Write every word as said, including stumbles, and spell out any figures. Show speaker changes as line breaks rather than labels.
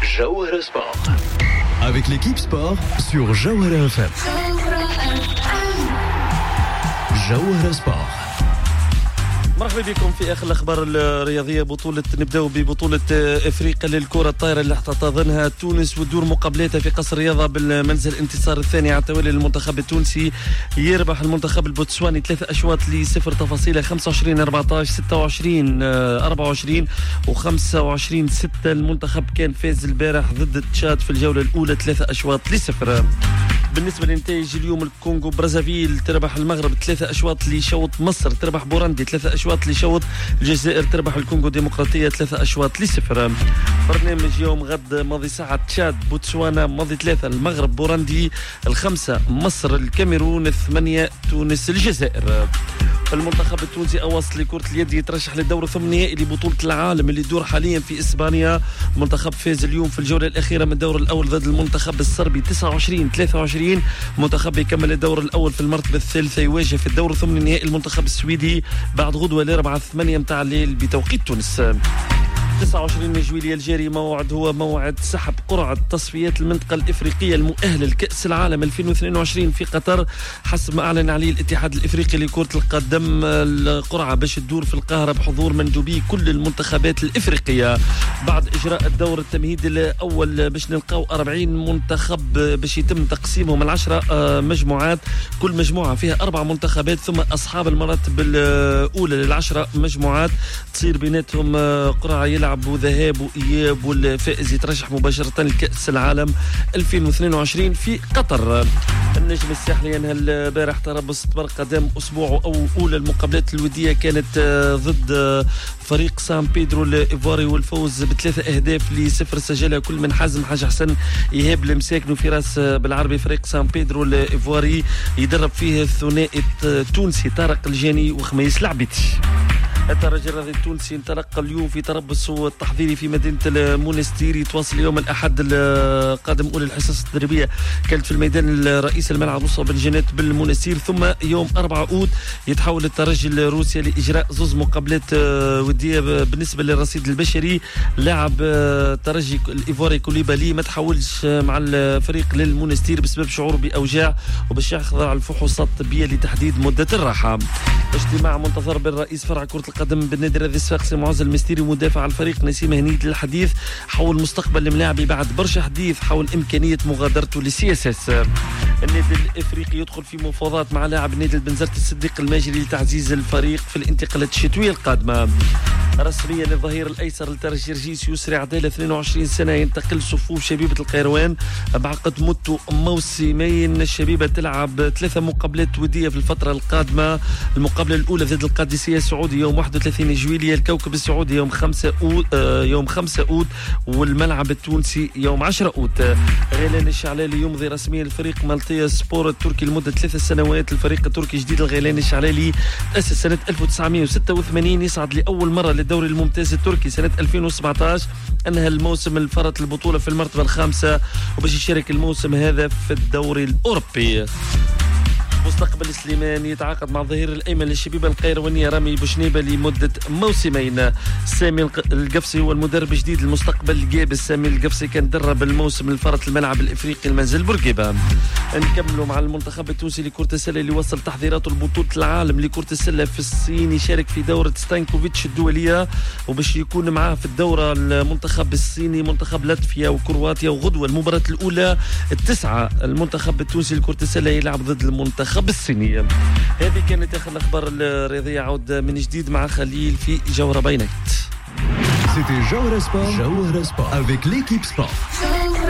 Jawhara Sport. Avec l'équipe sport sur Jawhara F M. Jawhara Sport.
مرحبا بكم في اخر الاخبار الرياضيه. بطوله نبداو ببطوله افريقيا للكره الطايره اللي احتضنها تونس وتدور مقابلاتها في قصر الرياضه بالمنزل. الانتصار الثاني على التوالي للمنتخب التونسي، يربح المنتخب البوتسواني ثلاثة اشواط لصفر تفاصيله خمسة وعشرين أربعة عشر ستة وعشرين أربعة وعشرين وخمسة وعشرين ستة. المنتخب كان فاز البارح ضد تشاد في الجوله الاولى ثلاثة اشواط لصفر. بالنسبه للنتائج اليوم، الكونغو برازافيل تربح المغرب ثلاثة اشواط لشوط، مصر تربح بوراندي ثلاثة اشواط لشوط، الجزائر تربح الكونغو ديمقراطيه ثلاثة اشواط لصفر. برنامج يوم غد ماضي ساعه تشاد بوتسوانا ماضي ثلاثة، المغرب بوراندي الخمسة، مصر الكاميرون الثمانية، تونس الجزائر. المنتخب التونسي أواصل لكرة اليد يترشح للدور الثمن النهائي لبطولة العالم اللي يدور حاليا في إسبانيا. المنتخب فاز اليوم في الجولة الأخيرة من الدور الأول ضد المنتخب الصربي تسعة وعشرين ثلاثة وعشرين. منتخب يكمل الدور الأول في المرتبة الثالثة، يواجه في الدور الثمن النهائي المنتخب السويدي بعد غدوة الأربعاء ثمانية متاع الليل بتوقيت تونس. تسعة وعشرين من جويلية الجاري موعد هو موعد سحب قرعة تصفيات المنطقة الإفريقية المؤهلة لكأس العالم ألفين واثنين وعشرين في قطر حسب ما أعلن عليه الاتحاد الإفريقي لكرة القدم. القرعة باش تدور في القاهرة بحضور مندوبي كل المنتخبات الإفريقية. بعد إجراء الدور التمهيدي الأول باش نلقاو أربعين منتخب باش يتم تقسيمهم العشرة مجموعات، كل مجموعة فيها أربع منتخبات، ثم أصحاب المراتب الأولى للعشرة مجموعات تصير بيناتهم قرعة يلعبوا ذهاب وإياب، والفائز يترشح مباشرة لكأس العالم ألفين واثنين وعشرين في قطر. النجم الساحلي ينهى البارح تربص استمر قدام أسبوعه أو أولى المقابلات الودية كانت ضد فريق سان بيدرو الإيفواري، والفوز بثلاثة أهداف لصفر سجلها كل من حازم حاج حسن إيهاب المساكن في راس بالعربي. فريق سان بيدرو الإيفواري يدرب فيه الثنائي التونسي طارق الجاني وخميس العبيدي. الترجي الرياضي التونسي انطلق اليوم في تربصه التحضيري في مدينة المونستير، يتواصل يوم الأحد القادم. أولى الحصص التدريبية كانت في الميدان الرئيسي الملعب مصطفى بن جنات بالمونستير، ثم يوم أربعة أوت يتحول الترجي لروسيا لإجراء زوز مقابلات ودية. بالنسبة للرصيد البشري، لاعب ترجي الإيفواري كوليبالي ما تحولش مع الفريق للمونستير بسبب شعوره بأوجاع وباش يخضع الفحوصات الطبية لتحديد مدة الراحة. اجتماع منتظر بين رئيس فرع كرة القدم بالنادي الرياضي الصفاقسي معز المستيري ومدافع الفريق نسيم هنيد للحديث حول مستقبل الملاعب بعد برشا حديث حول إمكانية مغادرته للسي اس اس. النادي الافريقي يدخل في مفاوضات مع لاعب النادي البنزرت الصديق الماجري لتعزيز الفريق في الانتقالات الشتوية القادمة. رسميا الظهير الايسر لترجي رجيس يسري عداله اثنين وعشرين سنه ينتقل صفوف شبيبه القيروان بعقد مدته موسمين. الشبيبه تلعب ثلاثه مقابلات وديه في الفتره القادمه. المقابله الاولى ضد القادسيه السعودي يوم واحد وثلاثين جويلية، الكوكب السعودي يوم خمسة أوت يوم خمسة أوت والملعب التونسي يوم عشرة أوت. غيلان الشعلالي يمضي رسميا الفريق مالطية سبور التركي لمده ثلاث سنوات. الفريق التركي جديد الغيلان الشعلالي تأسس سنه ألف وتسعمائة وستة وثمانين، يصعد لاول مره للدوري الممتاز التركي سنه ألفين وسبعة عشر. انهى الموسم الفرط البطوله في المرتبه الخامسه وباش يشارك الموسم هذا في الدوري الاوروبي. مستقبل سليمان يتعاقد مع الظهير الايمن للشبيبه القيروانيه رامي بوشنيبه لمده موسمين. سامي القفصي هو المدرب الجديد للمستقبل الجابس. سامي القفصي كان درب الموسم الفرط الملعب الافريقي المنزل بورقيبه. نكملوا مع المنتخب التونسي لكره السله اللي وصل تحضيراته لبطوله العالم لكره السله في الصين، يشارك في دوره ستانكوفيتش الدوليه وباش يكون معاه في الدوره المنتخب الصيني منتخب لاتفيا وكرواتيا. وغدوه المباراه الاولى التسعه المنتخب التونسي لكره السله يلعب ضد المنتخب الصينية. هذه كانت آخر الأخبار الرياضية. عود من جديد مع خليل في جوهرة باي نايت.
C'était Jawhara Sport, Jawhara Sport avec l'équipe sport.